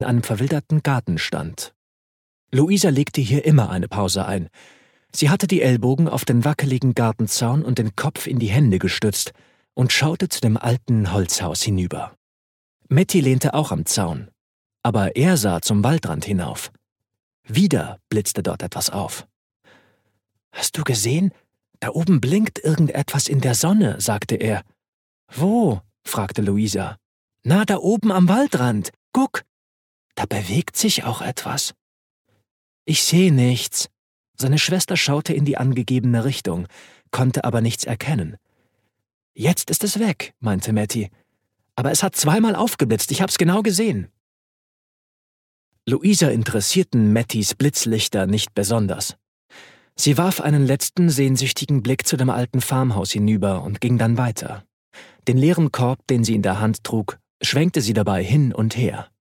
in einem verwilderten Garten stand. Luisa legte hier immer eine Pause ein. Sie hatte die Ellbogen auf den wackeligen Gartenzaun und den Kopf in die Hände gestützt und schaute zu dem alten Holzhaus hinüber. Matti lehnte auch am Zaun, aber er sah zum Waldrand hinauf. Wieder blitzte dort etwas auf. »Hast du gesehen? Da oben blinkt irgendetwas in der Sonne«, sagte er. »Wo?« fragte Luisa. »Na, da oben am Waldrand. Guck, da bewegt sich auch etwas.« »Ich sehe nichts.« Seine Schwester schaute in die angegebene Richtung, konnte aber nichts erkennen. »Jetzt ist es weg«, meinte Matti. »Aber es hat zweimal aufgeblitzt, ich hab's genau gesehen.« Luisa interessierten Mattis Blitzlichter nicht besonders. Sie warf einen letzten sehnsüchtigen Blick zu dem alten Farmhaus hinüber und ging dann weiter. Den leeren Korb, den sie in der Hand trug, schwenkte sie dabei hin und her.